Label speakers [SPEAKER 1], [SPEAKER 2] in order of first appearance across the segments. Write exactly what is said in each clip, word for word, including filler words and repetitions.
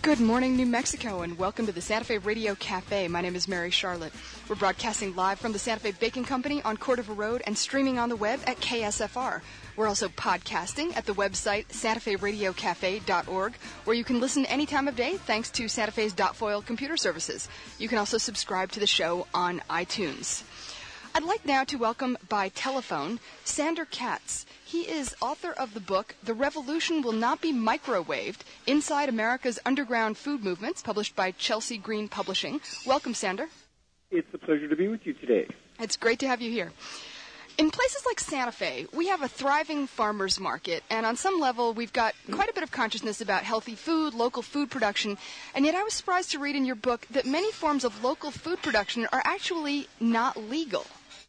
[SPEAKER 1] Good morning, New Mexico, and welcome to the Santa Fe Radio Cafe. My name is Mary Charlotte. We're broadcasting live from the Santa Fe Baking Company on Cordova Road and streaming on the web at K S F R. We're also podcasting at the website santa fe radio cafe dot org, where you can listen any time of day thanks to Santa Fe's .foil computer services. You can also subscribe to the show on iTunes. I'd like now to welcome by telephone Sander Katz. He is author of the book, The Revolution Will Not Be Microwaved, Inside America's Underground Food Movements, published by Chelsea Green Publishing. Welcome, Sander.
[SPEAKER 2] It's a pleasure to be with you today.
[SPEAKER 1] It's great to have you here. In places like Santa Fe, we have a thriving farmers market, and on some level, we've got quite a bit of consciousness about healthy food, local food production, and yet I was surprised to read in your book that many forms of local food production are actually not legal.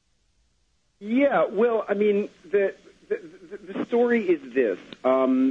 [SPEAKER 2] Yeah, well, I mean, the the, the story is this. Um,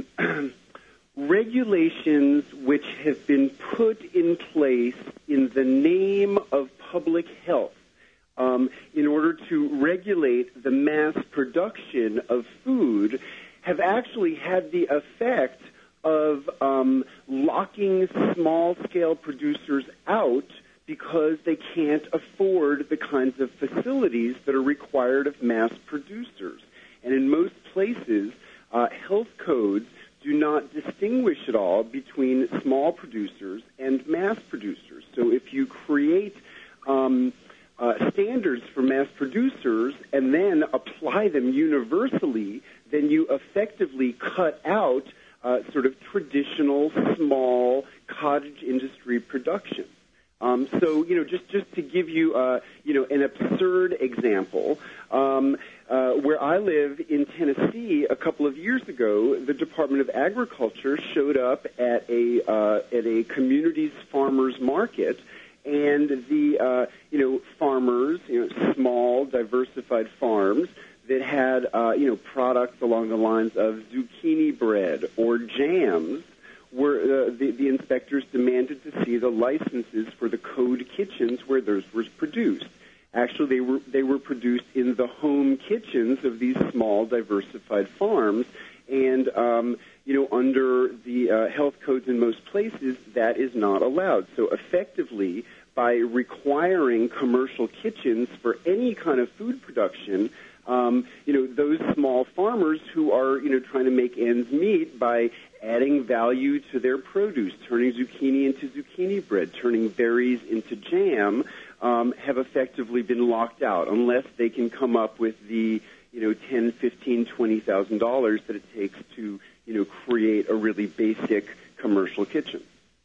[SPEAKER 2] regulations which have been put in place in the name of public health um, in order to regulate the mass production of food have actually had the effect of um, locking small-scale producers out because they can't afford the kinds of facilities that are required of mass producers. And in most places, uh, health codes do not distinguish at all between small producers and mass producers. So if you create um, uh, standards for mass producers and then apply them universally, then you effectively cut out uh, sort of traditional, small, cottage industry production. Um, so, you know, just, just to give you, uh, you know, an absurd example, um, uh, where I live in Tennessee a couple of years ago, the Department of Agriculture showed up at a uh, at a community's farmers market, and the uh, you know farmers, you know, small diversified farms that had uh, you know products along the lines of zucchini bread or jams. Were uh, the, the inspectors demanded to see the licenses for the code kitchens where those were produced. Actually, they were they were produced in the home kitchens of these small, diversified farms, and um, you know, under the uh, health codes in most places, that is not allowed. So, effectively, by requiring commercial kitchens for any kind of food production, um, you know, those small farmers who are you know trying to make ends meet by adding value to their produce, turning zucchini into zucchini bread, turning berries into jam, um, have effectively been locked out unless they can come up with the, you know, ten, fifteen, twenty thousand dollars that it takes to, you know, create a really basic commercial kitchen.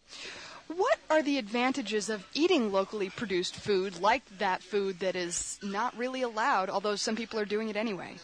[SPEAKER 1] What are the advantages of eating locally produced food, like that food that is not really allowed, although some people are doing it anyway?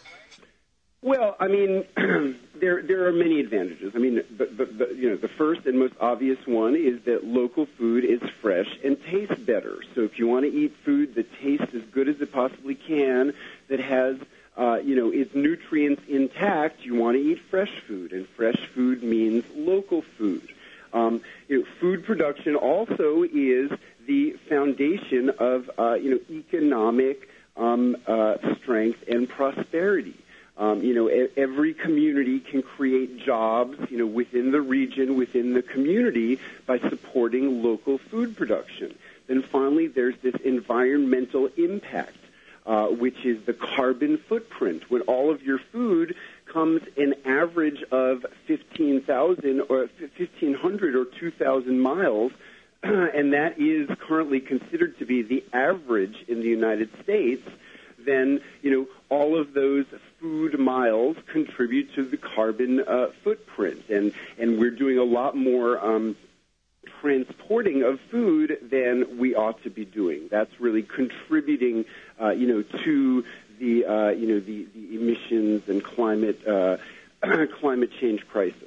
[SPEAKER 2] Well, I mean, there there are many advantages. I mean, the, the, the, you know, the first and most obvious one is that local food is fresh and tastes better. So if you want to eat food that tastes as good as it possibly can, that has, uh, you know, its nutrients intact, you want to eat fresh food, and fresh food means local food. Um, you know, food production also is the foundation of, uh, you know, economic um, uh, strength and prosperity. Um, you know, every community can create jobs, you know, within the region, within the community by supporting local food production. Then finally, there's this environmental impact, uh, which is the carbon footprint. When all of your food comes an average of fifteen thousand or fifteen hundred or two thousand miles, and that is currently considered to be the average in the United States, then, you know, all of those food miles contribute to the carbon uh, footprint. And, and we're doing a lot more um, transporting of food than we ought to be doing. That's really contributing, uh, you know, to the, uh, you know, the, the emissions and climate, uh, climate change crisis.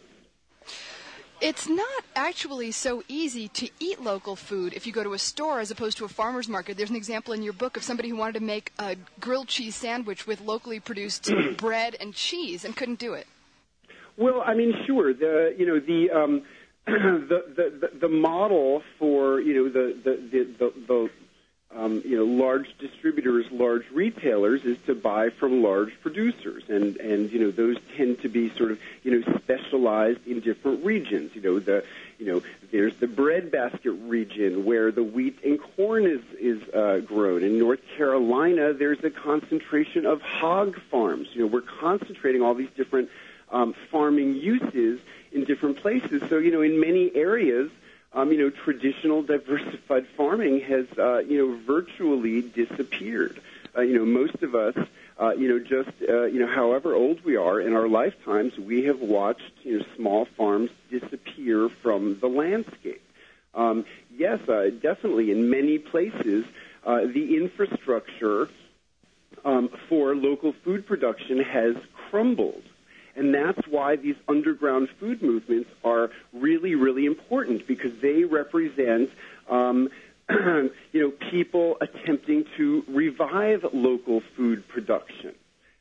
[SPEAKER 1] It's not actually so easy to eat local food if you go to a store as opposed to a farmer's market. There's an example in your book of somebody who wanted to make a grilled cheese sandwich with locally produced bread and cheese and couldn't do it.
[SPEAKER 2] Well, I mean, sure. The you know the um, the, the the the model for you know the the the, the, the um, you know, large distributors, large retailers, is to buy from large producers, and and you know those tend to be sort of you know specialized in different regions. You know the you know there's the breadbasket region where the wheat and corn is is uh, grown. In North Carolina, there's a concentration of hog farms. You know we're concentrating all these different um, farming uses in different places. So you know in many areas. Um, you know, traditional diversified farming has, uh, you know, virtually disappeared. Uh, you know, most of us, uh, you know, just, uh, you know, however old we are in our lifetimes, we have watched, you know, small farms disappear from the landscape. Um, yes, uh, definitely, in many places, uh, the infrastructure um, for local food production has crumbled. And that's why these underground food movements are really, really important, because they represent, um, you know, people attempting to revive local food production.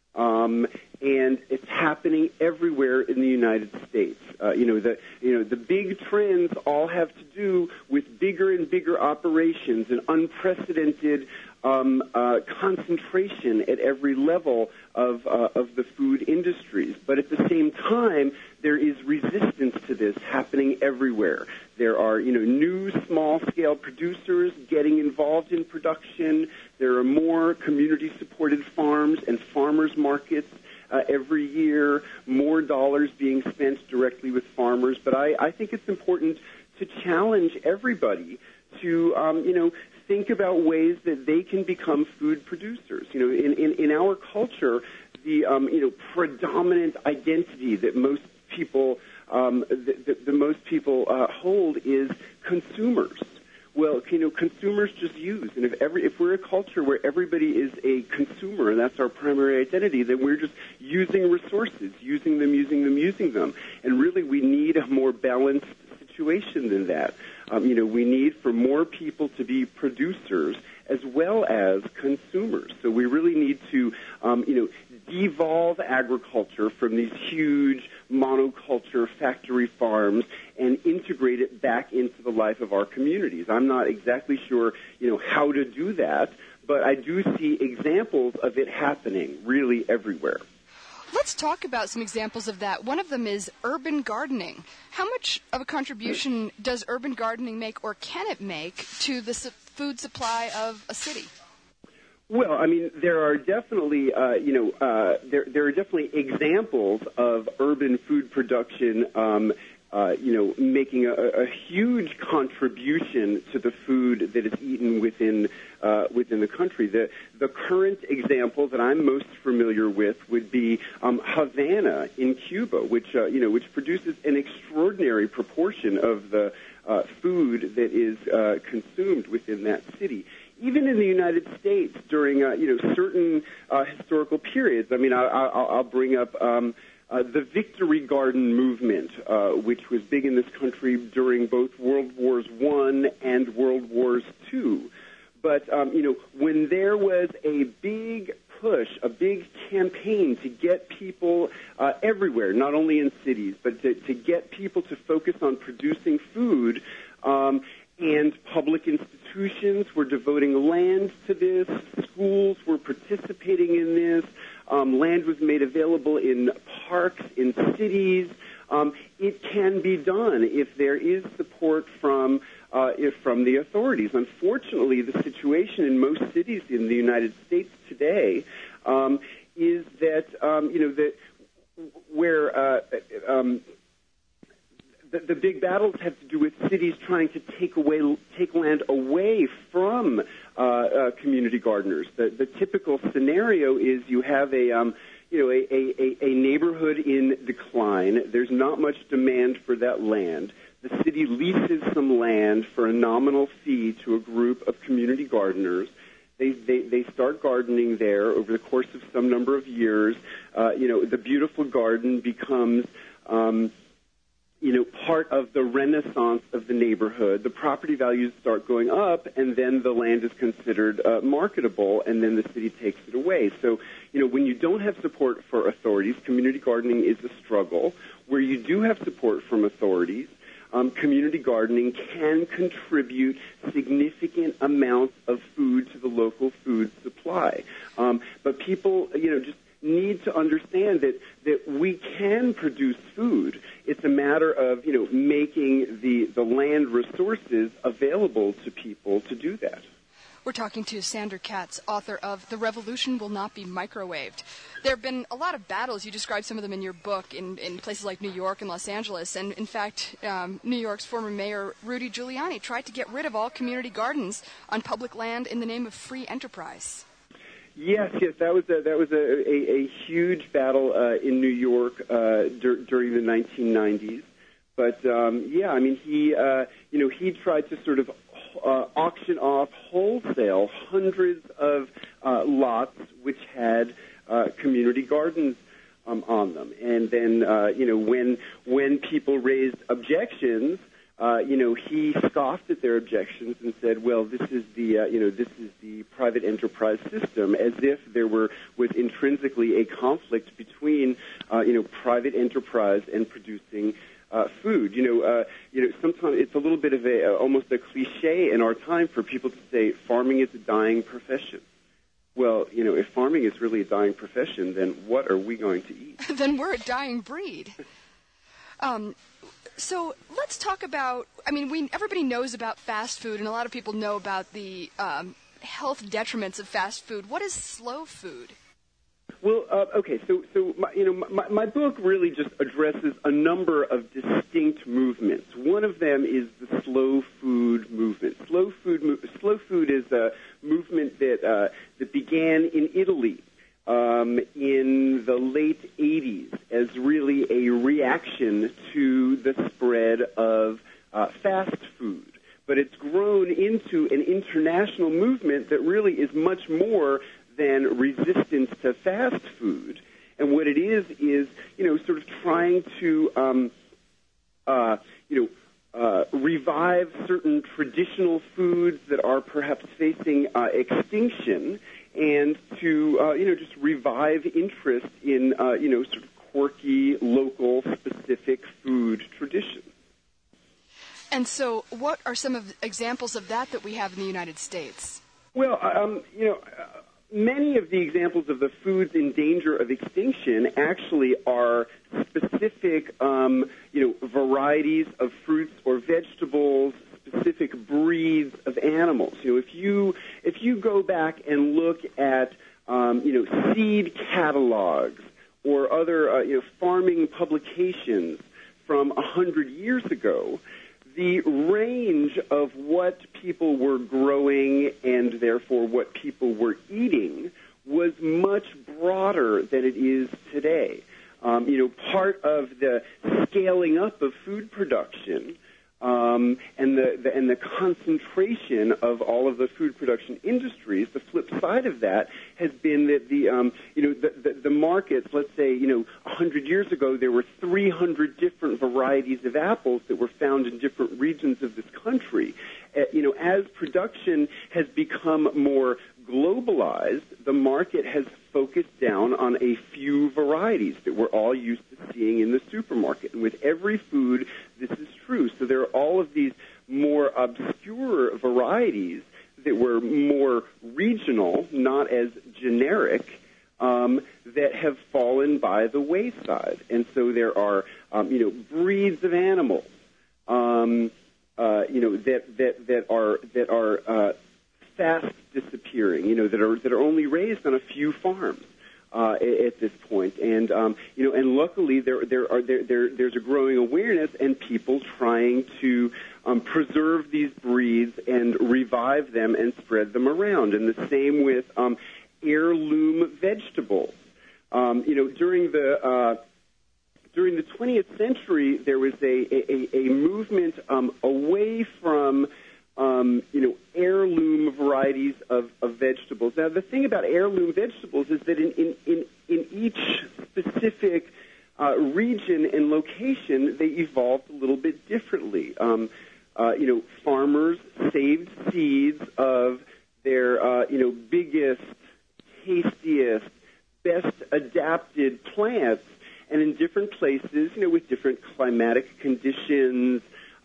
[SPEAKER 2] Um, and it's happening everywhere in the United States. Uh, you know, the you know the big trends all have to do with bigger and bigger operations and unprecedented um, uh, concentration at every level of uh, of the food industries. But at the same time, there is resistance to this happening everywhere. There are you know new small-scale producers getting involved in production. There are more community-supported farms and farmers markets uh, every year, more dollars being spent directly with farmers. But I, I think it's important to challenge everybody to, um, you know, think about ways that they can become food producers. You know, in, in, in our culture, the, um, you know, predominant identity that most people, um, the, the, the most people uh, hold is consumers. Well, you know, consumers just use, and if every if we're a culture where everybody is a consumer and that's our primary identity, then we're just using resources, using them, using them, using them, and really we need a more balanced situation than that. Um, you know, we need for more people to be producers as well as consumers. So we really need to, um, you know, devolve agriculture from these huge monoculture factory farms and integrate it back into the life of our communities. I'm not exactly sure, you know, how to do that, but I do see examples of it happening really everywhere.
[SPEAKER 1] Let's talk about some examples of that. One of them is urban gardening. How much of a contribution does urban gardening make, or can it make, to the su- food supply of a city?
[SPEAKER 2] Well, I mean, there are definitely, uh, you know, uh, there there are definitely examples of urban food production, um, uh, you know, making a, a huge contribution to the food that is eaten within uh, within the country. The the current example that I'm most familiar with would be um, Havana in Cuba, which uh, you know, which produces an extraordinary proportion of the uh, food that is uh, consumed within that city. Even in the United States, during uh, you know certain uh, historical periods, I mean, I, I, I'll bring up um, uh, the Victory Garden movement, uh, which was big in this country during both World Wars One and World Wars Two. But um, you know, when there was a big push, a big campaign to get people uh, everywhere, not only in cities, but to, to get people to focus on producing food. Um, And public institutions were devoting land to this. Schools were participating in this. Um, land was made available in parks, in cities. Um, it can be done if there is support from uh, if from the authorities. Unfortunately, the situation in most cities in the United States today um, is that um, you know that where uh, um, The, the big battles have to do with cities trying to take away, take land away from uh, uh, community gardeners. The, the typical scenario is you have a, um, you know, a, a, a neighborhood in decline. There's not much demand for that land. The city leases some land for a nominal fee to a group of community gardeners. They, they, they start gardening there over the course of some number of years. Uh, you know, the beautiful garden becomes Um, you know, part of the renaissance of the neighborhood. The property values start going up, and then the land is considered uh, marketable, and then the city takes it away. So, you know, when you don't have support for authorities, community gardening is a struggle. Where you do have support from authorities, um, community gardening can contribute significant amounts of food to the local food supply. Um, but people, you know, just need to understand that, that we can produce food. It's a matter of, you know, making the, the land resources available to people to do that.
[SPEAKER 1] We're talking to Sandor Katz, author of The Revolution Will Not Be Microwaved. There have been a lot of battles. You described some of them in your book in, in places like New York and Los Angeles. And, in fact, um, New York's former mayor, Rudy Giuliani, tried to get rid of all community gardens on public land in the name of free enterprise.
[SPEAKER 2] Yes, yes, that was a, that was a, a, a huge battle uh, in New York uh, dur- during the nineteen nineties. But, um, yeah, I mean, he, uh, you know, he tried to sort of Uh, auction off wholesale hundreds of uh, lots which had uh, community gardens um, on them, and then uh, you know when when people raised objections, uh, you know he scoffed at their objections and said, "Well, this is the uh, you know this is the private enterprise system," as if there were was intrinsically a conflict between uh, you know private enterprise and producing Uh, food. You know, uh, you know. Sometimes it's a little bit of a uh, almost a cliche in our time for people to say farming is a dying profession. Well, you know, if farming is really a dying profession, then what are we going to eat?
[SPEAKER 1] Then we're a dying breed. um, so let's talk about. I mean, we everybody knows about fast food, and a lot of people know about the um, health detriments of fast food. What is slow food?
[SPEAKER 2] Well, uh, okay, so so my, you know my, my book really just addresses a number of distinct movements. One of them is the slow food movement. Slow food mo- slow food is a movement that uh, that began in Italy um, in the late eighties as really a reaction to the spread of uh, fast food. But it's grown into an international movement that really is much more than resistance to fast food. And what it is is, you know, sort of trying to, um, uh, you know, uh, revive certain traditional foods that are perhaps facing uh, extinction, and to, uh, you know, just revive interest in, uh, you know, sort of quirky, local, specific food traditions.
[SPEAKER 1] And so what are some of the examples of that that we have in the United States?
[SPEAKER 2] Well, um, you know, uh, many of the examples of the foods in danger of extinction actually are specific, um, you know, varieties of fruits or vegetables, specific breeds of animals. You know, if you if you go back and look at, um, you know, seed catalogs or other, uh, you know, farming publications from a hundred years ago, the range of what people were growing and therefore what people were eating was much broader than it is today. Um, you know, part of the scaling up of food production um, and the, the and the concentration of all of the food production industries, the flip side of that has been that the um, you know the, the, the markets. Let's say you know a hundred years ago there were three hundred different varieties of apples that were found in different regions of this country. Uh, you know, as production has become more globalized, the market has focused down on a few varieties that we're all used to seeing in the supermarket. And with every food, this is true. So there are all of these more obscure varieties that were more regional, not as generic, um, that have fallen by the wayside. And so there are, um, you know, breeds of animals, um, uh, you know, that that that are that are uh, fast disappearing. You know, that are that are only raised on a few farms uh, at this point. And um, you know, and luckily there there are there, there there's a growing awareness and people trying to um, preserve these breeds and revive them and spread them around. And the same with um, heirloom vegetables. Um, you know, during the uh, during the twentieth century, there was a a, a movement um, away from um, you know heirloom varieties of, of vegetables. Now, the thing about heirloom vegetables is that in in in, in each specific uh, region and location, they evolved a little bit differently. Um, uh, you know, farmers saved seeds of their uh, you know biggest, tastiest, best adapted plants, and in different places, you know, with different climatic conditions,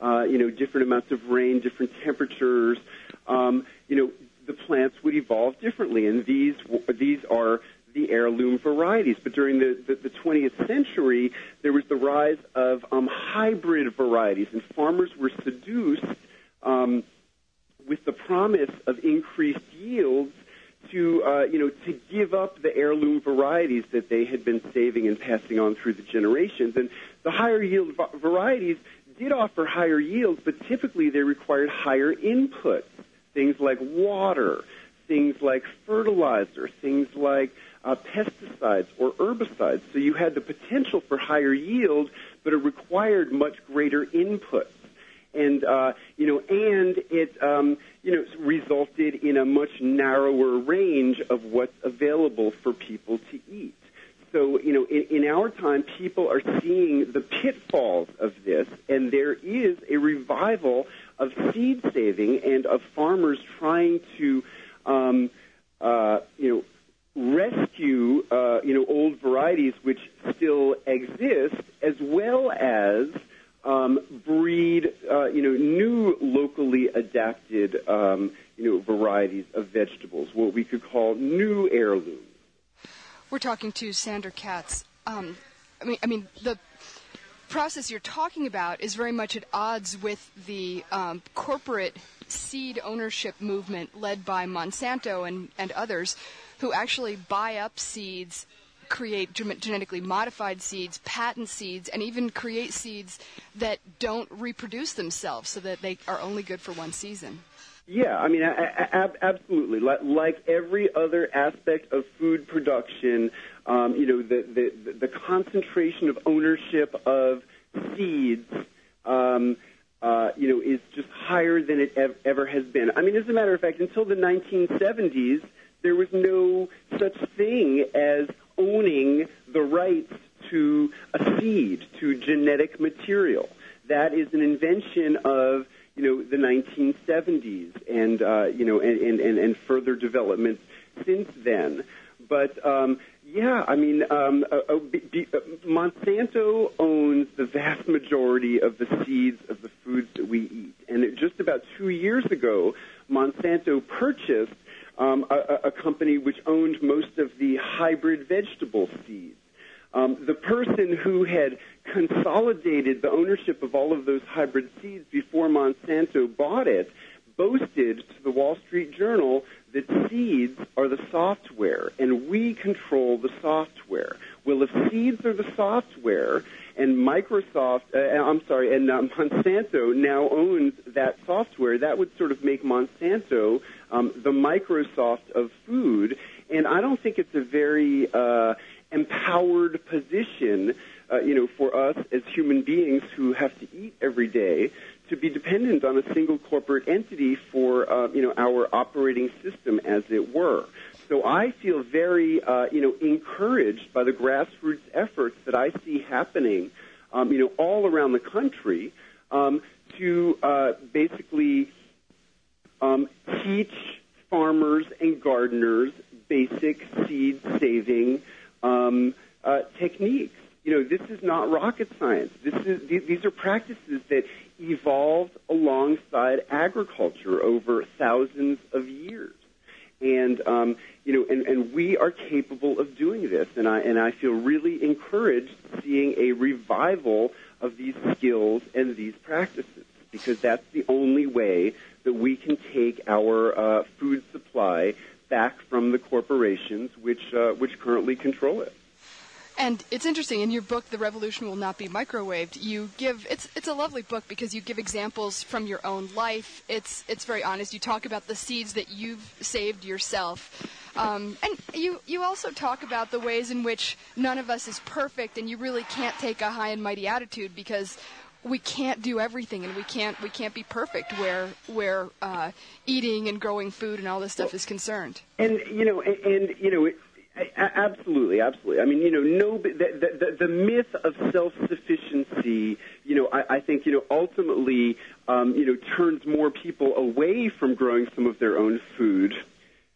[SPEAKER 2] uh, you know, different amounts of rain, different temperatures, um, you know, the plants would evolve differently. And these these are the heirloom varieties. But during the, the, the twentieth century, there was the rise of um, hybrid varieties, and farmers were seduced um, with the promise of increased yields to, uh, you know, to give up the heirloom varieties that they had been saving and passing on through the generations. And the higher yield va- varieties did offer higher yields, but typically they required higher inputs, things like water, things like fertilizer, things like uh, pesticides or herbicides. So you had the potential for higher yield, but it required much greater inputs. And, uh, you know, and it, um, you know, resulted in a much narrower range of what's available for people to eat. So, you know, in, in our time, people are seeing the pitfalls of this, and there is a revival of seed saving and of farmers trying to, um, uh, you know, rescue, uh, you know, old varieties which still exist, as well as Um, breed, uh, you know, new locally adapted, um, you know, varieties of vegetables, what we could call new heirlooms.
[SPEAKER 1] We're talking to Sandor Katz. Um, I mean, I mean, the process you're talking about is very much at odds with the um, corporate seed ownership movement led by Monsanto and, and others, who actually buy up seeds, create genetically modified seeds, patent seeds, and even create seeds that don't reproduce themselves so that they are only good for one season.
[SPEAKER 2] Yeah, I mean, I, I, absolutely. Like, like every other aspect of food production, um, you know, the, the, the concentration of ownership of seeds, um, uh, you know, is just higher than it ev- ever has been. I mean, as a matter of fact, until the nineteen seventies, there was no such thing as owning the rights to a seed, to genetic material. That is an invention of, you know, the nineteen seventies and, uh, you know, and, and, and further developments since then. But, um, yeah, I mean, um, uh, uh, b- b- uh, Monsanto owns the vast majority of the seeds of the foods that we eat. And it, just about two years ago, Monsanto purchased Um, a, a company which owned most of the hybrid vegetable seeds. Um, the person who had consolidated the ownership of all of those hybrid seeds before Monsanto bought it boasted to the Wall Street Journal that seeds are the software and we control the software. Well, if seeds are the software and Microsoft, uh, I'm sorry, and uh, Monsanto now owns that software, that would sort of make Monsanto um, the Microsoft of food. And I don't think it's a very uh, empowered position, uh, you know, for us as human beings who have to eat every day to be dependent on a single corporate entity for, uh, you know, our operating system, as it were. So I feel very, uh, you know, encouraged by the grassroots efforts that I see happening, um, you know, all around the country um, to uh, basically um, teach farmers and gardeners basic seed-saving um, uh, techniques. You know, this is not rocket science. This is these are practices that evolved alongside agriculture over thousands of years. And, um, you know, and, and we are capable of doing this. And I, and I feel really encouraged seeing a revival of these skills and these practices, because that's the only way that we can take our uh, food supply back from the corporations which, uh, which currently control it.
[SPEAKER 1] And it's interesting, in your book, The Revolution Will Not Be Microwaved, you give, it's it's a lovely book because you give examples from your own life. It's it's very honest. You talk about the seeds that you've saved yourself. Um, and you, you also talk about the ways in which none of us is perfect, and you really can't take a high and mighty attitude because we can't do everything, and we can't we can't be perfect where where uh, eating and growing food and all this stuff is concerned.
[SPEAKER 2] And, you know, and, and you know, it, absolutely, absolutely. I mean, you know, no, the, the, the myth of self-sufficiency, you know, I, I think, you know, ultimately, um, you know, turns more people away from growing some of their own food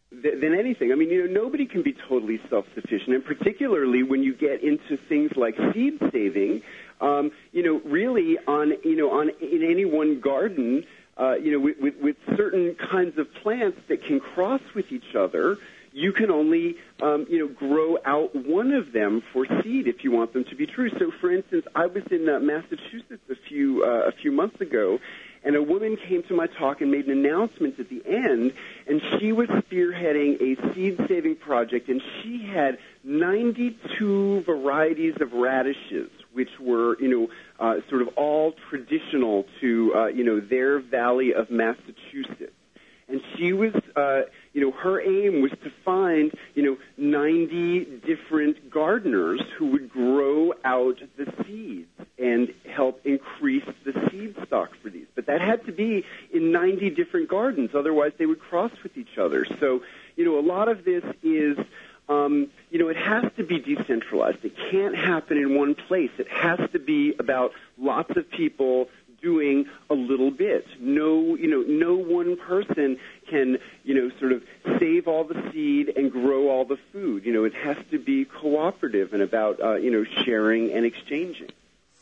[SPEAKER 2] th- than anything. I mean, you know, nobody can be totally self-sufficient, and particularly when you get into things like seed saving. Um, you know, really, on you know, on in any one garden, uh, you know, with, with, with certain kinds of plants that can cross with each other, you can only, um, you know, grow out one of them for seed if you want them to be true. So, for instance, I was in uh, Massachusetts a few uh, a few months ago, and a woman came to my talk and made an announcement at the end, and she was spearheading a seed-saving project, and she had ninety-two varieties of radishes, which were, you know, uh, sort of all traditional to, uh, you know, their valley of Massachusetts. And she was, uh, you know, her aim was to find, you know, ninety different gardeners who would grow out the seeds and help increase the seed stock for these. But that had to be in ninety different gardens, otherwise they would cross with each other. So, you know, a lot of this is, um, you know, it has to be decentralized. It can't happen in one place. It has to be about lots of people doing a little bit. No, you know, no one person can, you know, sort of save all the seed and grow all the food. You know, it has to be cooperative and about, uh, you know, sharing and exchanging.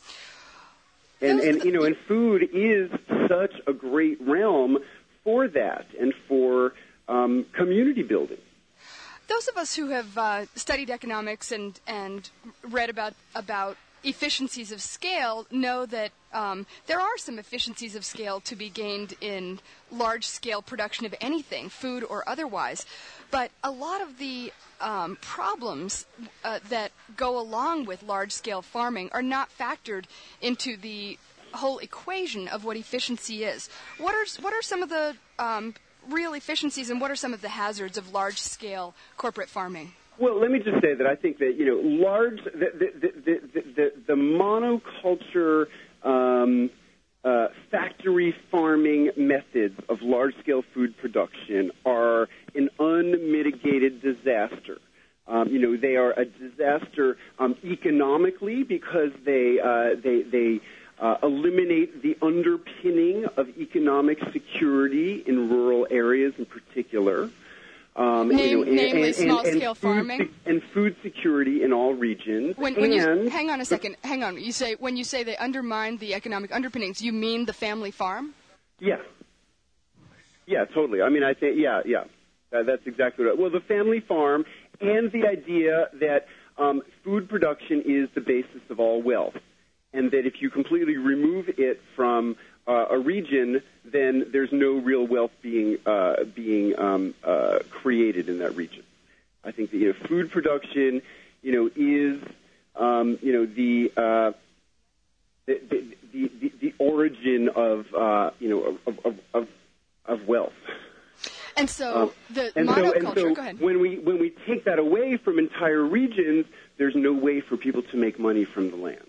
[SPEAKER 2] And, and, you know, and food is such a great realm for that and for um, community building.
[SPEAKER 1] Those of us who have uh, studied economics and, and read about about efficiencies of scale know that um, there are some efficiencies of scale to be gained in large-scale production of anything, food or otherwise. But a lot of the um, problems uh, that go along with large-scale farming are not factored into the whole equation of what efficiency is. What are what are some of the um, real efficiencies, and what are some of the hazards of large-scale corporate farming?
[SPEAKER 2] Well, let me just say that I think that, you know, large, the, the, the, the, the, the monoculture um, uh, factory farming methods of large-scale food production are an unmitigated disaster. Um, you know, they are a disaster um, economically because they, uh, they, they uh, eliminate the underpinning of economic security in rural areas in particular. Um,
[SPEAKER 1] Name,
[SPEAKER 2] you know, and,
[SPEAKER 1] namely
[SPEAKER 2] and,
[SPEAKER 1] small-scale
[SPEAKER 2] and food,
[SPEAKER 1] farming
[SPEAKER 2] and food security in all regions.
[SPEAKER 1] When, when
[SPEAKER 2] and
[SPEAKER 1] you, hang on a second. Hang on. You say when you say they undermine the economic underpinnings, you mean the family farm?
[SPEAKER 2] Yeah. Yeah, totally. I mean, I think yeah, yeah. Uh, that's exactly right. Well, the family farm and the idea that um, food production is the basis of all wealth, and that if you completely remove it from uh, a region, then there's no real wealth being uh, being um, uh, created in that region. I think that, you know, food production, you know, is um, you know the, uh, the, the the the origin of uh, you know of of, of, of wealth.
[SPEAKER 1] And so
[SPEAKER 2] um,
[SPEAKER 1] the
[SPEAKER 2] and
[SPEAKER 1] monoculture.
[SPEAKER 2] So, and so
[SPEAKER 1] go ahead.
[SPEAKER 2] when we when we take that away from entire regions, there's no way for people to make money from the land.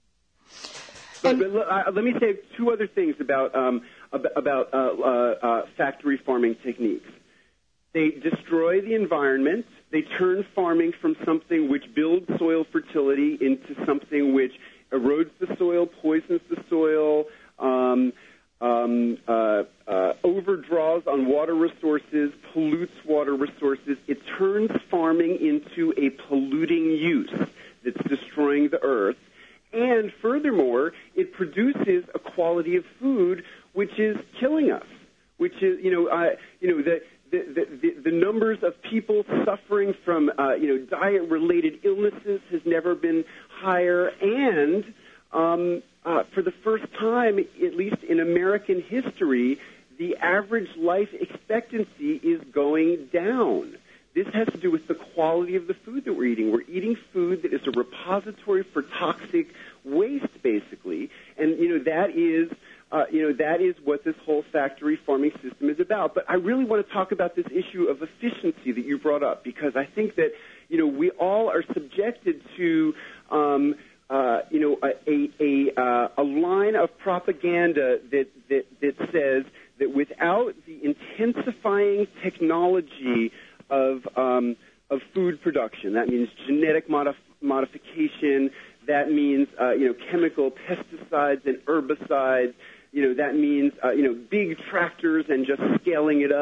[SPEAKER 2] But, but uh, let me say two other things about um, about uh, uh, uh, factory farming techniques. They destroy the environment. They turn farming from something which builds soil fertility into something which erodes the soil, poisons the soil, um, um, uh, uh, overdraws on water resources, pollutes water resources. It turns farming into a polluting use that's destroying the earth. And furthermore, it produces a quality of food which is killing us. Which is, you know, uh, you know, the the, the the numbers of people suffering from, uh, you know, diet-related illnesses has never been higher. And um, uh, for the first time, at least in American history, the average life expectancy is going down. This has to do with the quality of the food that we're eating. We're eating food that is a repository for toxic waste, basically, and you know that is, uh, you know, that is what this whole factory farming system is about. But I really want to talk about this issue of efficiency that you brought up, because I think that, you know, we all are subjected to, um, uh, you know, a a, a, uh, a line of propaganda that that that says that without the intensifying technology of um, of food production, that means genetic modif- modification, that means uh, you know chemical pesticides and herbicides, you know that means uh, you know big tractors and just scaling it up,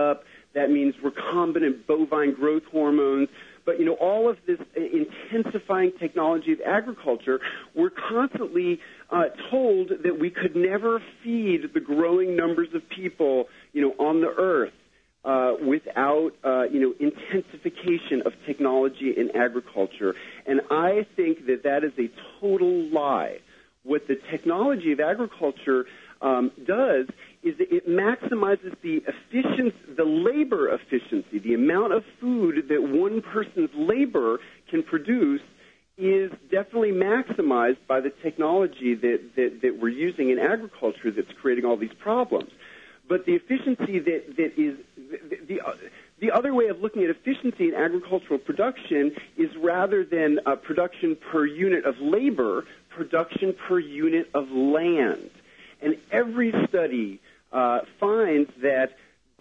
[SPEAKER 2] That means recombinant bovine growth hormones. But, you know, all of this intensifying technology of agriculture, we're constantly uh, told that we could never feed the growing numbers of people, you know, on the earth uh, without, uh, you know, intensification of technology in agriculture. And I think that that is a total lie. What the technology of agriculture um, does is that it maximizes the efficiency, the labor efficiency, the amount of food that one person's labor can produce is definitely maximized by the technology that, that, that we're using in agriculture that's creating all these problems. But the efficiency that, that is the, the, the other way of looking at efficiency in agricultural production is rather than uh, production per unit of labor, production per unit of land. And every study uh, finds that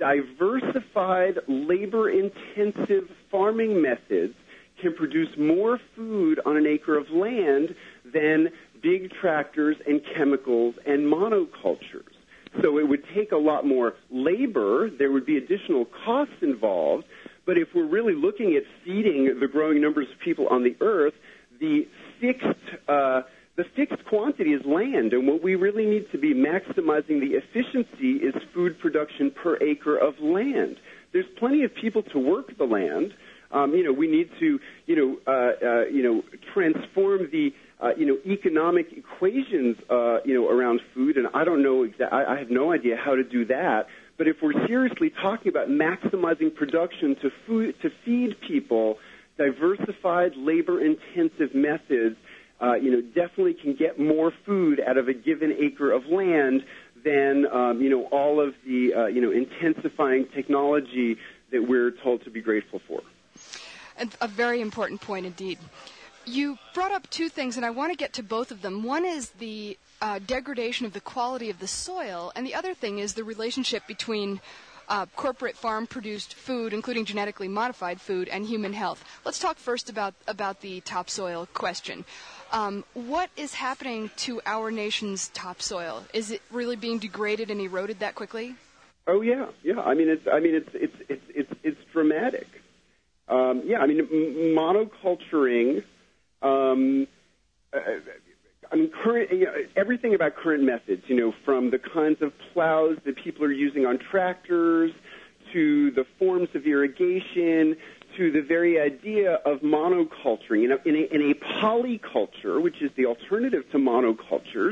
[SPEAKER 2] diversified, labor-intensive farming methods can produce more food on an acre of land than big tractors and chemicals and monocultures. So it would take a lot more labor. There would be additional costs involved. But if we're really looking at feeding the growing numbers of people on the earth, the fixed uh, the fixed quantity is land. And what we really need to be maximizing the efficiency is food production per acre of land. There's plenty of people to work the land. Um, you know, we need to, you know, uh, uh, you know, transform the Uh, you know, economic equations, uh, you know, around food, and I don't know exactly, I, I have no idea how to do that. But if we're seriously talking about maximizing production to food, to feed people, diversified, labor-intensive methods, uh, you know, definitely can get more food out of a given acre of land than, um, you know, all of the, uh, you know, intensifying technology that we're told to be grateful for.
[SPEAKER 1] And a very important point indeed. You brought up two things, and I want to get to both of them. One is the uh, degradation of the quality of the soil, and the other thing is the relationship between uh, corporate farm-produced food, including genetically modified food, and human health. Let's talk first about, about the topsoil question. Um, what is happening to our nation's topsoil? Is it really being degraded and eroded that quickly?
[SPEAKER 2] Oh yeah, yeah. I mean, it's I mean, it's it's it's it's, it's dramatic. Um, yeah, I mean, monoculturing. Um, uh, I mean, current, you know, everything about current methods, you know, from the kinds of plows that people are using on tractors to the forms of irrigation to the very idea of monoculturing. You know, in a, in a polyculture, which is the alternative to monocultures,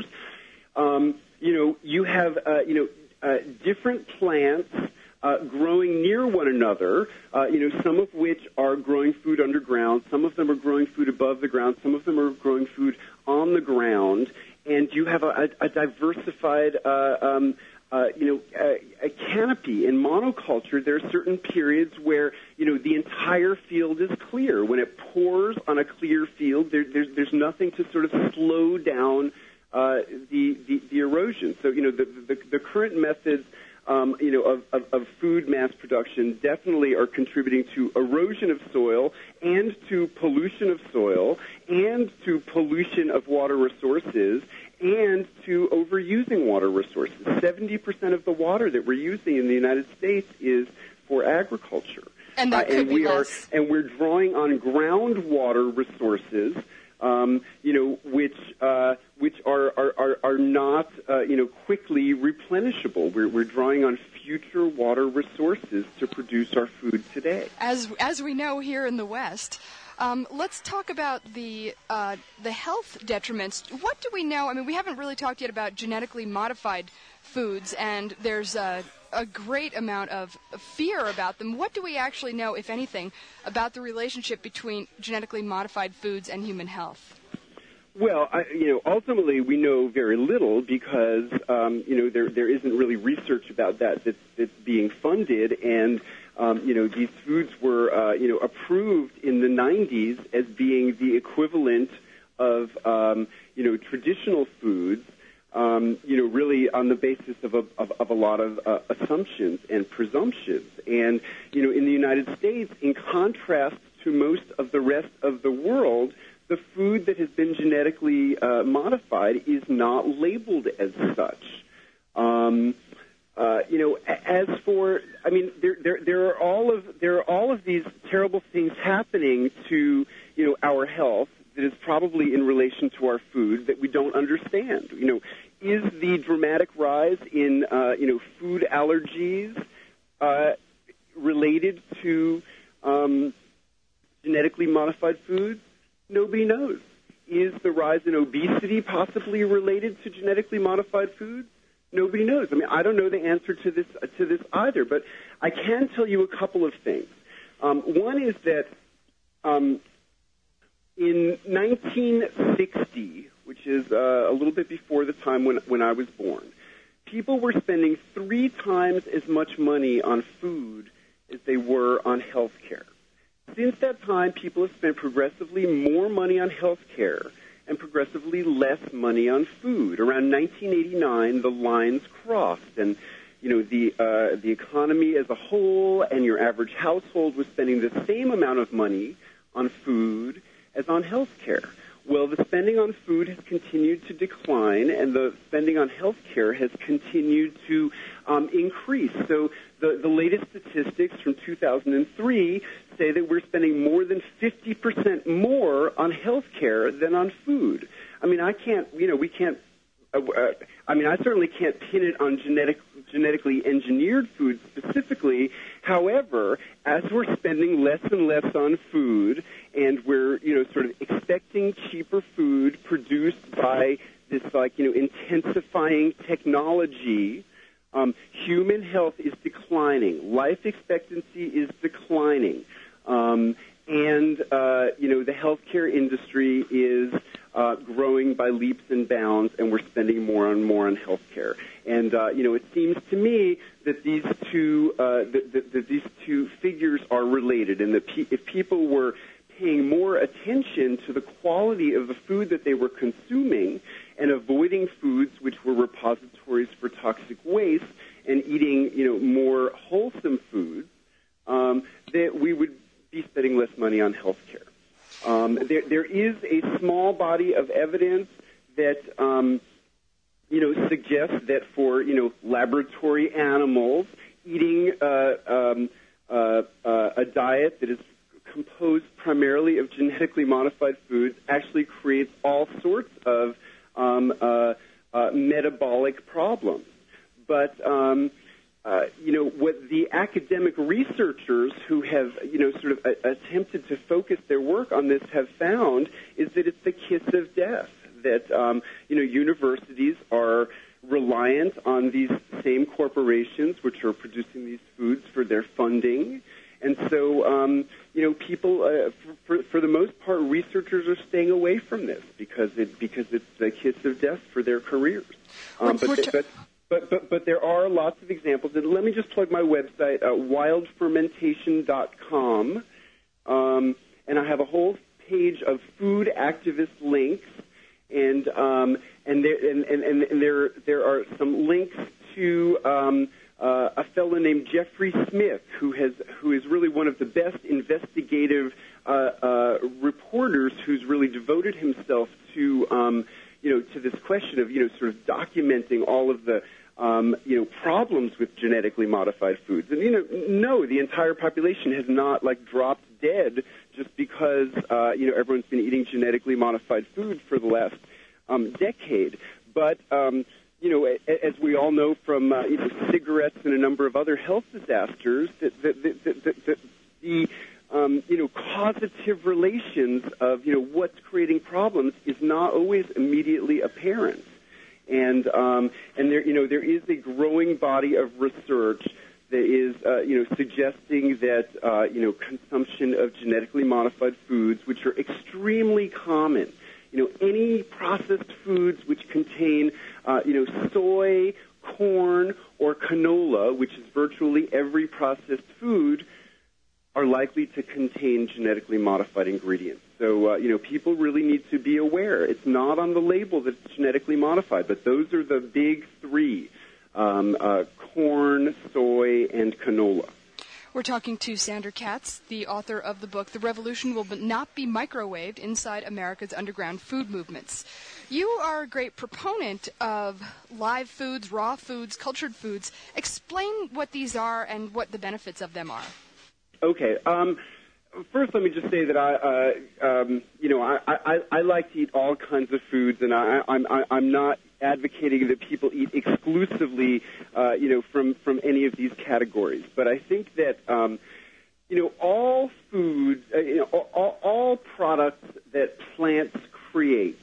[SPEAKER 2] um, you know, you have, uh, you know, uh, different plants Uh, growing near one another, uh, you know, some of which are growing food underground, some of them are growing food above the ground, some of them are growing food on the ground, and you have a, a, a diversified, uh, um, uh, you know, a, a canopy. In monoculture, there are certain periods where, you know, the entire field is clear. When it pours on a clear field, there, there's, there's nothing to sort of slow down uh, the, the, the erosion. So, you know, the, the, the current methods Um, you know, of, of, of food mass production definitely are contributing to erosion of soil and to pollution of soil and to pollution of water resources and to overusing water resources. seventy percent of the water that we're using in the United States is for agriculture.
[SPEAKER 1] And that
[SPEAKER 2] uh,
[SPEAKER 1] could
[SPEAKER 2] and
[SPEAKER 1] be
[SPEAKER 2] we
[SPEAKER 1] less.
[SPEAKER 2] are, and we're drawing on groundwater resources, Um, you know, which uh, which are are, are, are not uh, you know quickly replenishable. We're we're drawing on future water resources to produce our food today.
[SPEAKER 1] As as we know here in the West, um, let's talk about the uh, the health detriments. What do we know? I mean, we haven't really talked yet about genetically modified foods, and there's a a great amount of fear about them. What do we actually know, if anything, about the relationship between genetically modified foods and human health?
[SPEAKER 2] Well, I, you know, ultimately we know very little because um, you know there there isn't really research about that that's, that's being funded, and um, you know these foods were uh, you know approved in the nineties as being the equivalent of um, you know traditional foods. Um, you know, really on the basis of a, of, of a lot of uh, assumptions and presumptions. And, you know, in the United States, in contrast to most of the rest of the world, the food that has been genetically uh, modified is not labeled as such. Um, uh, you know, as for, I mean, there, there, there are all of there are all of these terrible things happening to, you know, our health that is probably in relation to our food that we don't understand. You know, is the dramatic rise in, uh, you know, food allergies uh, related to um, genetically modified foods? Nobody knows. Is the rise in obesity possibly related to genetically modified foods? Nobody knows. I mean, I don't know the answer to this to this either, but I can tell you a couple of things. Um, one is that um, in nineteen sixty, which is uh, a little bit before the time when when I was born, people were spending three times as much money on food as they were on health care. Since that time, people have spent progressively more money on health care and progressively less money on food. Around nineteen eighty-nine, the lines crossed, and you know the uh, the economy as a whole and your average household was spending the same amount of money on food as on health care. Well, the spending on food has continued to decline, and the spending on health care has continued to um, increase. So the, the latest statistics from two thousand three say that we're spending more than fifty percent more on health care than on food. I mean, I can't, you know, we can't, uh, uh, I mean, I certainly can't pin it on genetic, genetically engineered food specifically. However, as we're spending less and less on food, and we're, you know, sort of expecting cheaper food produced by this, like, you know, intensifying technology, um, human health is declining. Life expectancy is declining. Um, and, uh, you know, the healthcare industry is uh, growing by leaps and bounds, and we're spending more and more on healthcare. And, uh, you know, it seems to me that these two, uh, that, that, that these two figures are related, and that pe- if people were paying more attention to the quality of the food that they were consuming and avoiding foods which were repositories for toxic waste and eating, you know, more wholesome foods, um, that we would be spending less money on health care. Um, there, there is a small body of evidence that, um, you know, suggests that for, you know, laboratory animals, eating uh, um, uh, uh, a diet that is composed primarily of genetically modified foods actually creates all sorts of um, uh, uh, metabolic problems. But, um, uh, you know, what the academic researchers who have, you know, sort of a- attempted to focus their work on this have found is that it's the kiss of death, that, um, you know, universities are reliant on these same corporations which are producing these foods for their funding. And so, um, you know, people, uh, for, for the most part, researchers are staying away from this because it because it's the kiss of death for their careers. Um, but, they, but, but but but there are lots of examples. And let me just plug my website, uh, wild fermentation dot com, um, and I have a whole page of food activist links, and um, and there and, and, and there there are some links to. Um, Uh, a fellow named Jeffrey Smith, who has who is really one of the best investigative uh, uh, reporters, who's really devoted himself to um, you know to this question of you know sort of documenting all of the um, you know problems with genetically modified foods. And you know no, the entire population has not like dropped dead just because uh, you know everyone's been eating genetically modified food for the last um, decade, but um, You know, as we all know from uh, you know, cigarettes and a number of other health disasters, that, that, that, that, that, that the um, you know causative relations of you know what's creating problems is not always immediately apparent, and um, and there you know there is a growing body of research that is uh, you know suggesting that uh, you know consumption of genetically modified foods, which are extremely common. You know, any processed foods which contain, uh, you know, soy, corn, or canola, which is virtually every processed food, are likely to contain genetically modified ingredients. So, uh, you know, people really need to be aware. It's not on the label that it's genetically modified, but those are the big three, um, uh, corn, soy, and canola.
[SPEAKER 1] We're talking to Sandra Katz, the author of the book, The Revolution Will Not Be Microwaved Inside America's Underground Food Movements. You are a great proponent of live foods, raw foods, cultured foods. Explain what these are and what the benefits of them are.
[SPEAKER 2] Okay. Um, first, let me just say that I, uh, um, you know, I, I, I like to eat all kinds of foods, and I, I'm, I, I'm not advocating that people eat exclusively, uh, you know, from, from any of these categories. But I think that, um, you know, all foods, uh, you know, all, all products that plants create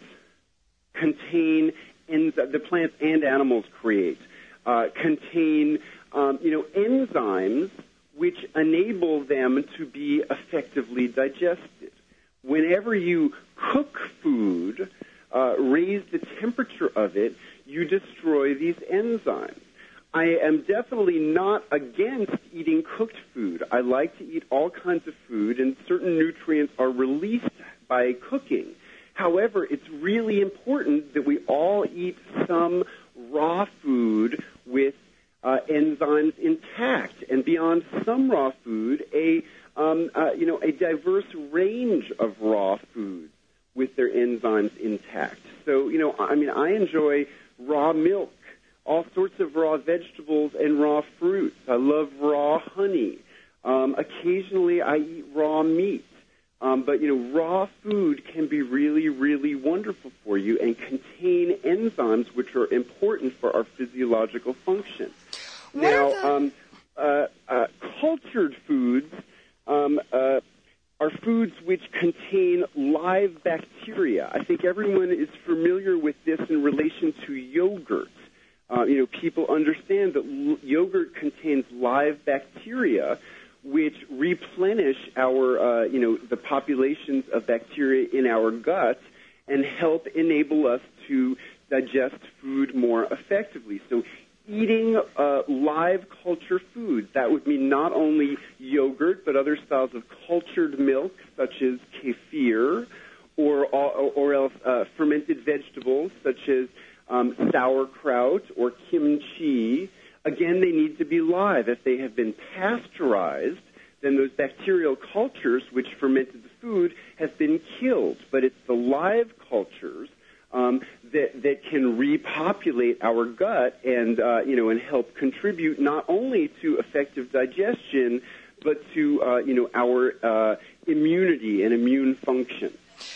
[SPEAKER 2] contain, enzy- the plants and animals create, uh, contain, um, you know, enzymes which enable them to be effectively digested. Whenever you cook food, uh, raise the temperature of it, you destroy these enzymes. I am definitely not against eating cooked food. I like to eat all kinds of food, and certain nutrients are released by cooking. However, it's really important that we all eat some raw food with uh, enzymes intact, and beyond some raw food, a um, uh, you know a diverse range of raw foods with their enzymes intact. So, you know, I mean, I enjoy raw milk, all sorts of raw vegetables and raw fruits. I love raw honey. Um, occasionally, I eat raw meat. Um, but, you know, raw food can be really, really wonderful for you and contain enzymes which are important for our physiological function.
[SPEAKER 1] What
[SPEAKER 2] now,
[SPEAKER 1] the...
[SPEAKER 2] um, uh, uh, cultured foods um, uh, are foods which contain live bacteria. I think everyone is familiar with this in relation to yogurt. Uh, you know, people understand that l- yogurt contains live bacteria which replenish our, uh, you know, the populations of bacteria in our gut and help enable us to digest food more effectively. So eating uh, live culture foods, that would mean not only yogurt, but other styles of cultured milk, such as kefir, or, or, or else uh, fermented vegetables, such as um, sauerkraut or kimchi. Again, they need to be live. If they have been pasteurized, then those bacterial cultures which fermented the food have been killed. But it's the live cultures um, that that can repopulate our gut and uh, you know and help contribute not only to effective digestion, but to uh, you know our uh, immunity and immune function.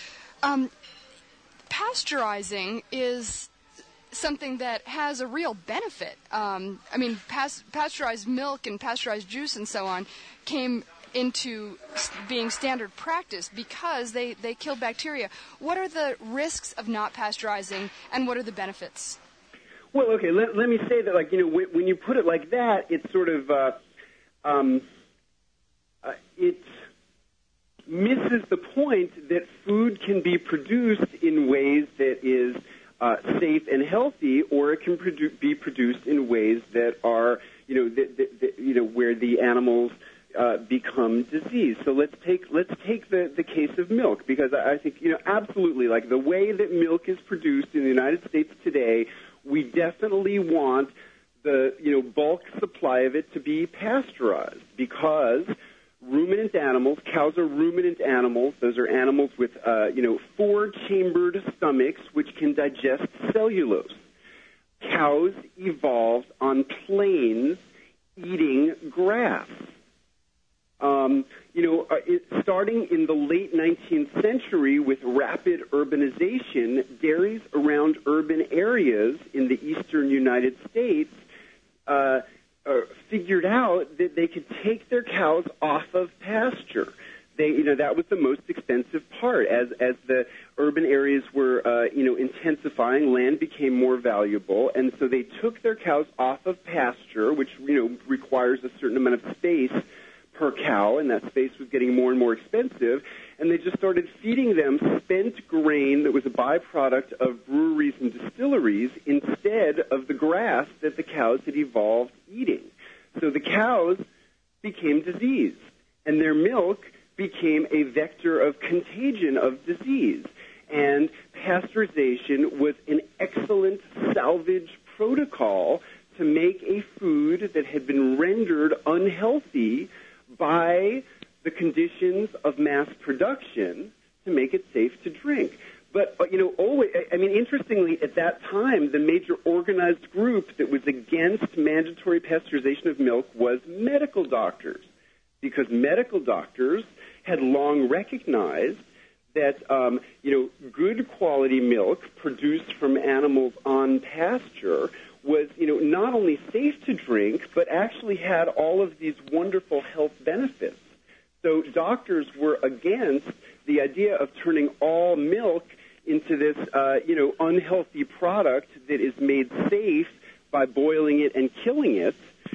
[SPEAKER 1] Um, pasteurizing is something that has a real benefit. Um, I mean, pas- pasteurized milk and pasteurized juice and so on came into being standard practice because they, they kill bacteria. What are the risks of not pasteurizing, and what are the benefits?
[SPEAKER 2] Well, okay, let, let me say that, like, you know, when, when you put it like that, it's sort of, uh, um, uh, it misses the point that food can be produced in ways that is Uh, safe and healthy, or it can produ- be produced in ways that are, you know, that, that, that, you know, where the animals uh, become diseased. So let's take let's take the, the case of milk, because I, I think, you know, absolutely, like the way that milk is produced in the United States today, we definitely want the, you know, bulk supply of it to be pasteurized, because ruminant animals, cows are ruminant animals. Those are animals with, uh, you know, four-chambered stomachs which can digest cellulose. Cows evolved on plains eating grass. Um, you know, uh, it, starting in the late nineteenth century with rapid urbanization, dairies around urban areas in the eastern United States uh, Uh, figured out that they could take their cows off of pasture. They, you know, that was the most expensive part. As as the urban areas were, uh, you know, intensifying, land became more valuable, and so they took their cows off of pasture, which, you know, requires a certain amount of space per cow, and that space was getting more and more expensive. And they just started feeding them spent grain that was a byproduct of breweries and distilleries instead of the grass that the cows had evolved eating. So the cows became diseased, and their milk became a vector of contagion of disease. And pasteurization was an excellent salvage protocol to make a food that had been rendered unhealthy by the conditions of mass production to make it safe to drink. But, you know, always, I mean, interestingly, at that time, the major organized group that was against mandatory pasteurization of milk was medical doctors, because medical doctors had long recognized that, um, you know, good quality milk produced from animals on pasture was, you know, not only safe to drink, but actually had all of these wonderful health benefits. So doctors were against the idea of turning all milk into this, uh, you know, unhealthy product that is made safe by boiling it and killing it.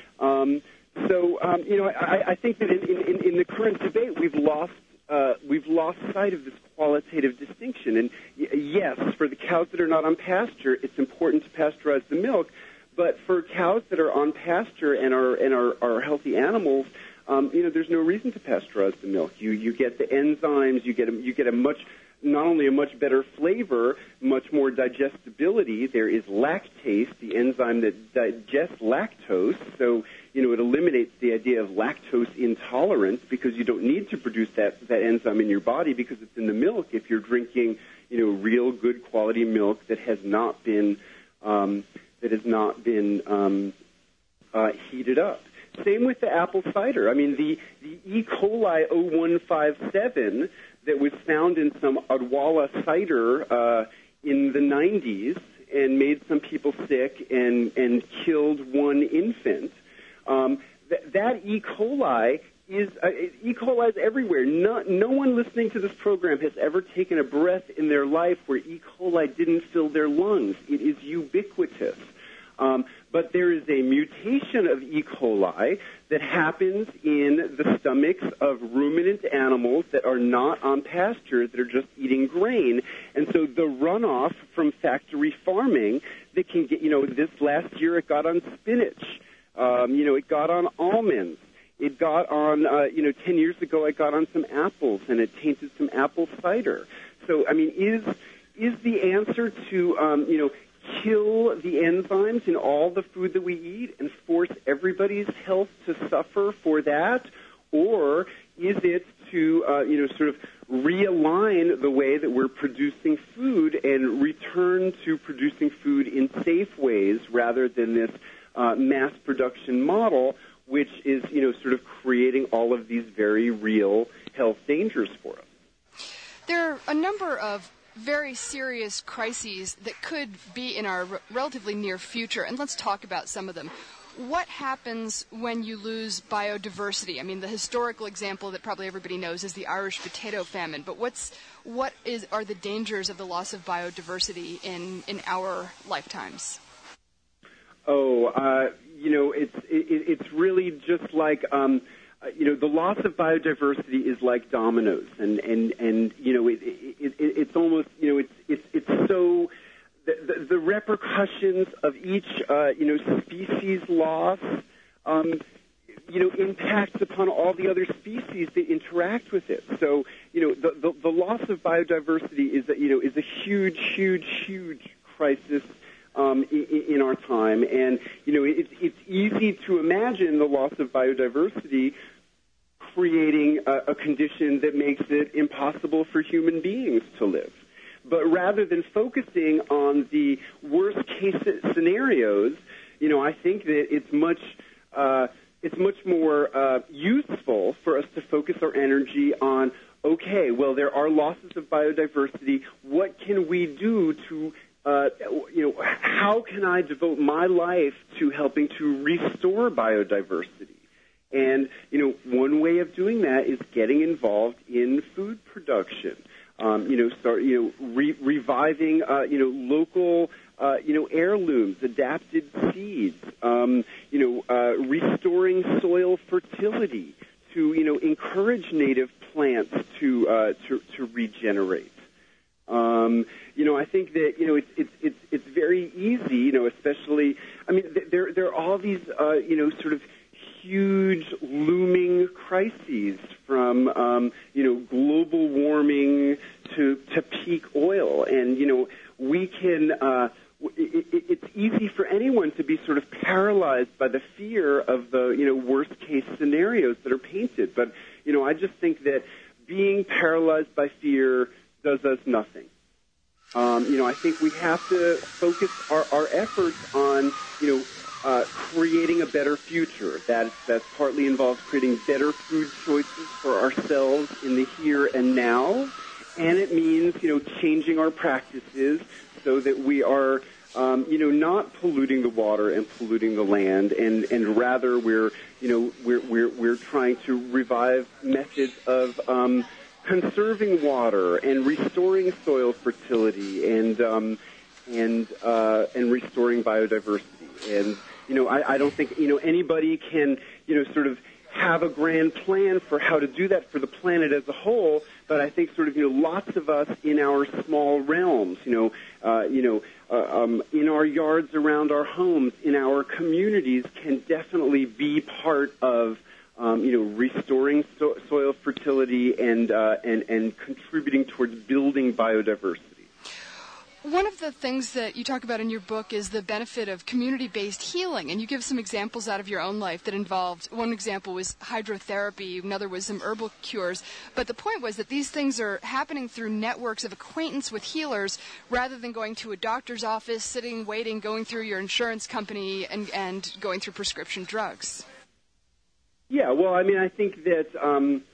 [SPEAKER 2] Um, so, um, you know, I, I think that in, in, in the current debate, we've lost uh, we've lost sight of this qualitative distinction. And y- yes, for the cows that are not on pasture, it's important to pasteurize the milk. But for cows that are on pasture and are and are, are healthy animals, um, you know, there's no reason to pasteurize the milk. You you get the enzymes, you get a, you get a much not only a much better flavor, much more digestibility. There is lactase, the enzyme that digests lactose. So, you know, it eliminates the idea of lactose intolerance because you don't need to produce that, that enzyme in your body because it's in the milk if you're drinking, you know, real good quality milk that has not been, um, that has not been um, uh, heated up. Same with the apple cider. I mean, the, the E. coli oh one five seven that was found in some Odwalla cider uh, in the nineties and made some people sick and, and killed one infant. Um, th- that E. coli is uh, E. coli is everywhere. No, no one listening to this program has ever taken a breath in their life where E. coli didn't fill their lungs. It is ubiquitous. Um, but there is a mutation of E. coli that happens in the stomachs of ruminant animals that are not on pasture, that are just eating grain. And so the runoff from factory farming that can get, you know, this last year it got on spinach. Um, you know, it got on almonds. It got on, uh, you know, ten years ago it got on some apples, and it tainted some apple cider. So, I mean, is is the answer to, um, you know, kill the enzymes in all the food that we eat and force everybody's health to suffer for that? Or is it to, uh, you know, sort of realign the way that we're producing food and return to producing food in safe ways rather than this uh, mass production model, which is, you know, sort of creating all of these very real health dangers for us?
[SPEAKER 1] There are a number of very serious crises that could be in our r- relatively near future, and let's talk about some of them. What happens when you lose biodiversity? I mean, the historical example that probably everybody knows is the Irish potato famine, but what's what is are the dangers of the loss of biodiversity in, in our lifetimes?
[SPEAKER 2] Oh, uh, you know, it's it, it's really just like um, uh, you know, the loss of biodiversity is like dominoes, and and and you know, it, it, it it's almost, you know, it's it's it's so the the, the repercussions of each uh, you know species loss, um, you know, impacts upon all the other species that interact with it. So, you know, the the, the loss of biodiversity is a, you know is a huge, huge, huge crisis. Um, in, in our time, and you know, it's it's easy to imagine the loss of biodiversity creating a, a condition that makes it impossible for human beings to live. But rather than focusing on the worst case scenarios, you know, I think that it's much uh, it's much more uh, useful for us to focus our energy on, okay, well, there are losses of biodiversity. What can we do to Uh, you know, how can I devote my life to helping to restore biodiversity? And, you know, one way of doing that is getting involved in food production. Um, you know, start, you know, re- reviving, uh, you know, local, uh, you know, heirlooms, adapted seeds, um, you know, uh, restoring soil fertility to, you know, encourage native plants to, uh, to, to regenerate. Um, you know, I think that, you know, it's, it's, it's, it's very easy, you know, especially, I mean, there, there are all these, uh, you know, sort of huge looming crises from, um, you know, global warming to, to peak oil. And, you know, we can, uh, it, it, it's easy for anyone to be sort of paralyzed by the fear of the, you know, worst case scenarios that are painted. But, you know, I just think that being paralyzed by fear does us nothing. Um, you know, I think we have to focus our, our efforts on, you know, uh, creating a better future. That that partly involves creating better food choices for ourselves in the here and now, and it means, you know, changing our practices so that we are, um, you know, not polluting the water and polluting the land, and, and rather we're, you know, we're we're we're trying to revive methods of um, conserving water and restoring soil fertility and um, and uh, and restoring biodiversity. And you know, I, I don't think you know anybody can you know sort of have a grand plan for how to do that for the planet as a whole. But I think sort of you know lots of us in our small realms, you know, uh, you know, uh, um, in our yards around our homes, in our communities, can definitely be part of. Um, you know, restoring so- soil fertility and, uh, and and contributing towards building biodiversity.
[SPEAKER 1] One of the things that you talk about in your book is the benefit of community-based healing, and you give some examples out of your own life that involved, one example was hydrotherapy, another was some herbal cures, but the point was that these things are happening through networks of acquaintance with healers rather than going to a doctor's office, sitting, waiting, going through your insurance company, and, and going through prescription drugs.
[SPEAKER 2] Yeah, well, I mean, I think that, um,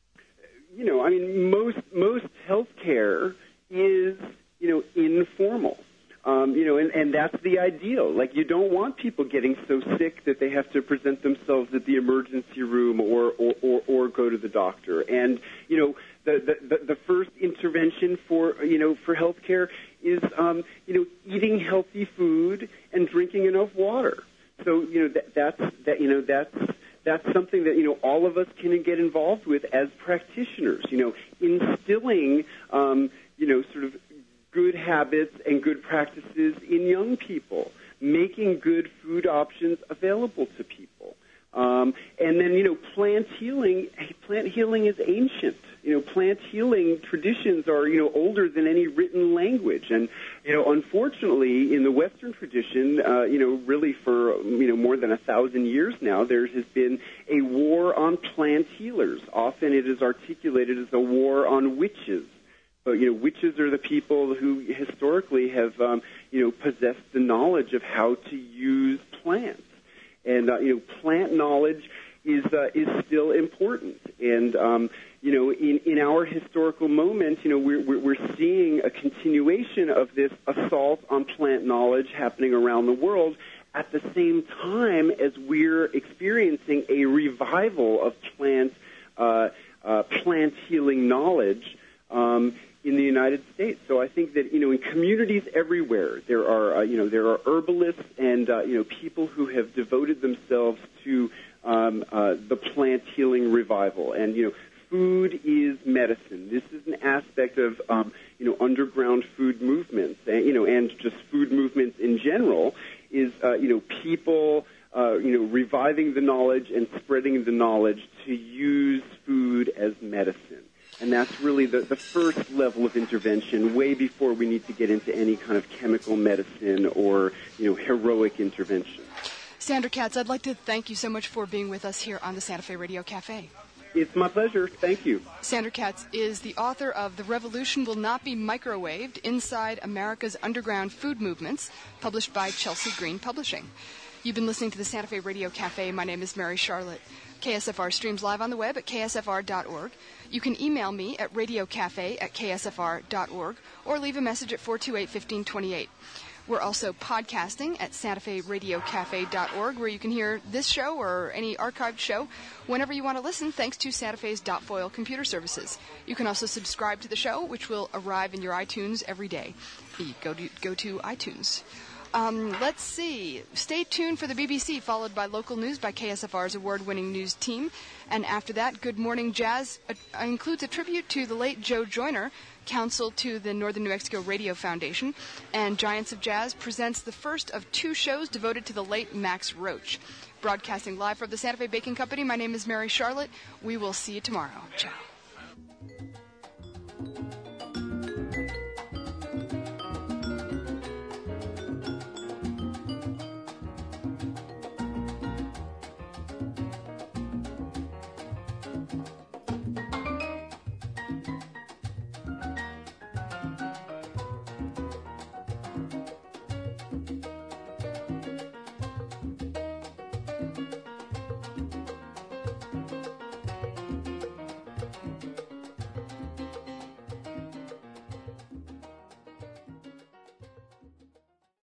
[SPEAKER 2] you know, I mean, most most healthcare is, you know, informal, um, you know, and, and that's the ideal. Like, you don't want people getting so sick that they have to present themselves at the emergency room or or, or, or go to the doctor. And, you know, the, the, the first intervention for, you know, for healthcare is, um, you know, eating healthy food and drinking enough water. So, you know, that, that's, that, you know, that's, That's something that, you know, all of us can get involved with as practitioners, you know, instilling, um, you know, sort of good habits and good practices in young people, making good food options available to people. Um, and then, you know, plant healing, plant healing is ancient. You know, plant healing traditions are, you know, older than any written language. And, you know, unfortunately, in the Western tradition, uh, you know, really for, you know, more than a thousand years now, there has been a war on plant healers. Often it is articulated as a war on witches. So, you know, witches are the people who historically have, um, you know, possessed the knowledge of how to use plants. And, uh, you know, plant knowledge is uh, is still important. And, um, you know, in, in our historical moment, you know, we're, we're seeing a continuation of this assault on plant knowledge happening around the world at the same time as we're experiencing a revival of plant, uh, uh, plant healing knowledge um, in the United States. So I think that, you know, in communities everywhere, there are, uh, you know, there are herbalists and, uh, you know, people who have devoted themselves to um, uh, the plant healing revival. And, you know, food is medicine. This is an aspect of, um, you know, underground food movements, and, you know, and just food movements in general is, uh, you know, people, uh, you know, reviving the knowledge and spreading the knowledge to use food as medicine. And that's really the, the first level of intervention, way before we need to get into any kind of chemical medicine or, you know, heroic intervention.
[SPEAKER 1] Sandra Katz, I'd like to thank you so much for being with us here on the Santa Fe Radio Cafe.
[SPEAKER 2] It's my pleasure. Thank you.
[SPEAKER 1] Sandra Katz is the author of The Revolution Will Not Be Microwaved, Inside America's Underground Food Movements, published by Chelsea Green Publishing. You've been listening to the Santa Fe Radio Cafe. My name is Mary Charlotte. K S F R streams live on the web at K S F R dot org. You can email me at radiocafe at K S F R dot org or leave a message at four two eight, one five two eight. We're also podcasting at Santa Fe Radio Cafe dot org, where you can hear this show or any archived show whenever you want to listen, thanks to Santa Fe's Dotfoil computer services. You can also subscribe to the show, which will arrive in your iTunes every day. You go to, go to iTunes. Um, let's see. Stay tuned for the B B C, followed by local news by K S F R's award-winning news team. And after that, Good Morning Jazz uh, includes a tribute to the late Joe Joyner, counsel to the Northern New Mexico Radio Foundation. And Giants of Jazz presents the first of two shows devoted to the late Max Roach. Broadcasting live from the Santa Fe Baking Company, my name is Mary Charlotte. We will see you tomorrow. Ciao.